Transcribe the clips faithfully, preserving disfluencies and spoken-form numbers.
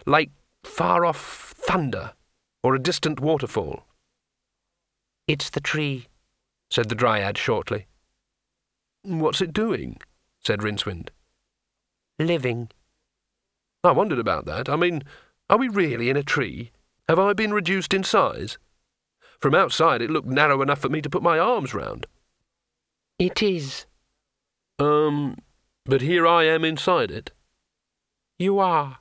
like far-off thunder or a distant waterfall. "It's the tree," said the Dryad shortly. "What's it doing?" said Rincewind. "Living." "I wondered about that. I mean, are we really in a tree? Have I been reduced in size? From outside it looked narrow enough for me to put my arms round." "It is." Um, but here I am inside it." "You are."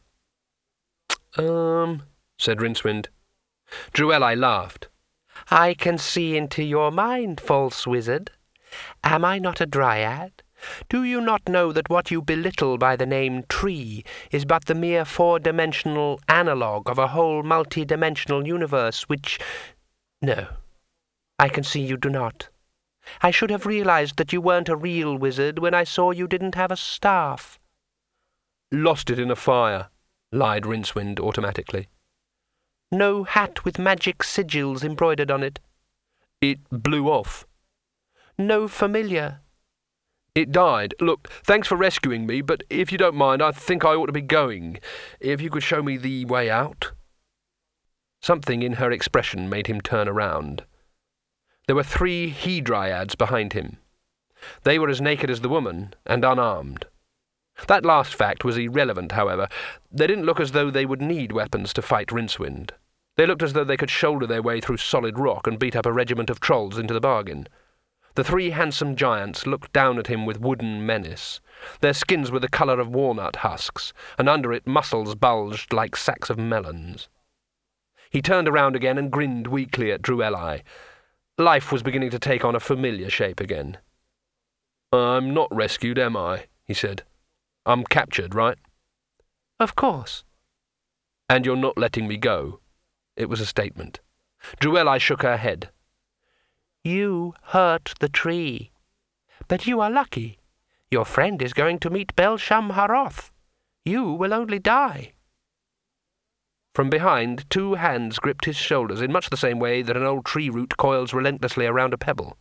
Um, said Rincewind. Drueli laughed. "I can see into your mind, false wizard. Am I not a Dryad? Do you not know that what you belittle by the name tree is but the mere four-dimensional analogue of a whole multi-dimensional universe which... No, I can see you do not. I should have realized that you weren't a real wizard when I saw you didn't have a staff." "Lost it in a fire," lied Rincewind automatically. "No hat with magic sigils embroidered on it." "It blew off." "No familiar." "It died. Look, thanks for rescuing me, but if you don't mind, I think I ought to be going. If you could show me the way out." Something in her expression made him turn around. There were three he-dryads behind him. They were as naked as the woman, and unarmed. That last fact was irrelevant, however. They didn't look as though they would need weapons to fight Rincewind. They looked as though they could shoulder their way through solid rock and beat up a regiment of trolls into the bargain. The three handsome giants looked down at him with wooden menace. Their skins were the colour of walnut husks, and under it muscles bulged like sacks of melons. He turned around again and grinned weakly at Drueli. Life was beginning to take on a familiar shape again. "I'm not rescued, am I?" he said. "I'm captured, right?" "Of course." "And you're not letting me go?" It was a statement. Drueli shook her head. "You hurt the tree. But you are lucky. Your friend is going to meet Bel-Shum-Haroth. You will only die." From behind, two hands gripped his shoulders in much the same way that an old tree root coils relentlessly around a pebble.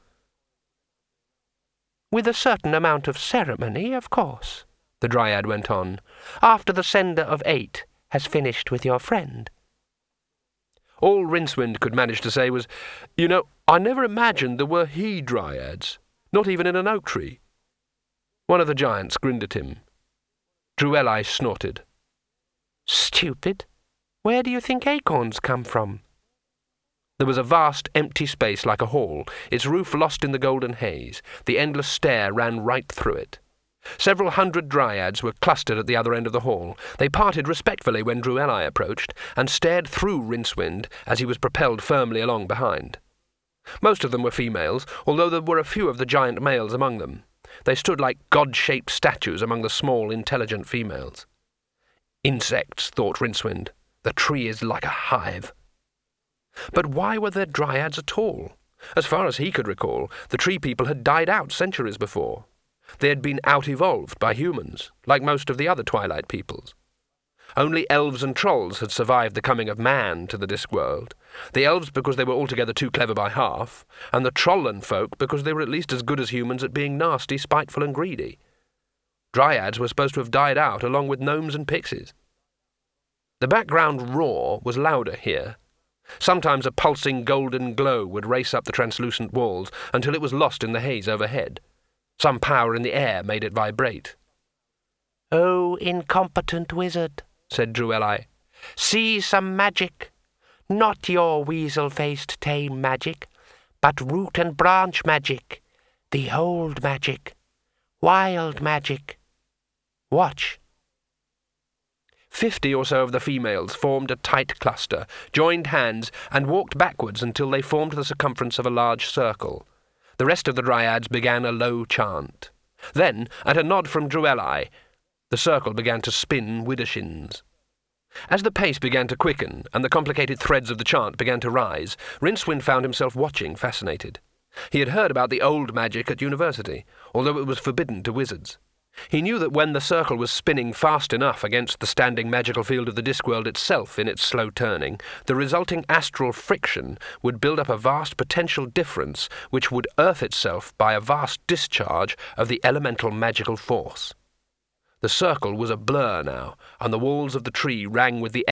"With a certain amount of ceremony, of course," the Dryad went on, "after the sender of eight has finished with your friend." All Rincewind could manage to say was, "You know, I never imagined there were he-dryads, not even in an oak tree." One of the giants grinned at him. Drueli snorted. "Stupid. Where do you think acorns come from?" There was a vast empty space like a hall, its roof lost in the golden haze. The endless stair ran right through it. Several hundred dryads were clustered at the other end of the hall. They parted respectfully when Drueli approached, and stared through Rincewind as he was propelled firmly along behind. Most of them were females, although there were a few of the giant males among them. They stood like god-shaped statues among the small, intelligent females. "Insects," thought Rincewind. "The tree is like a hive." But why were there dryads at all? As far as he could recall, the tree people had died out centuries before. They had been out-evolved by humans, like most of the other Twilight peoples. Only elves and trolls had survived the coming of man to the Discworld. The elves because they were altogether too clever by half, and the trollen folk because they were at least as good as humans at being nasty, spiteful and greedy. Dryads were supposed to have died out along with gnomes and pixies. The background roar was louder here. Sometimes a pulsing golden glow would race up the translucent walls until it was lost in the haze overhead. Some power in the air made it vibrate. "Oh, incompetent wizard," said Drueli. "See some magic. Not your weasel-faced tame magic, but root and branch magic. The old magic. Wild magic. Watch." Fifty or so of the females formed a tight cluster, joined hands, and walked backwards until they formed the circumference of a large circle. The rest of the dryads began a low chant. Then, at a nod from Drueli, the circle began to spin widdershins. As the pace began to quicken, and the complicated threads of the chant began to rise, Rincewind found himself watching, fascinated. He had heard about the old magic at university, although it was forbidden to wizards. He knew that when the circle was spinning fast enough against the standing magical field of the Discworld itself in its slow turning, the resulting astral friction would build up a vast potential difference which would earth itself by a vast discharge of the elemental magical force. The circle was a blur now, and the walls of the tree rang with the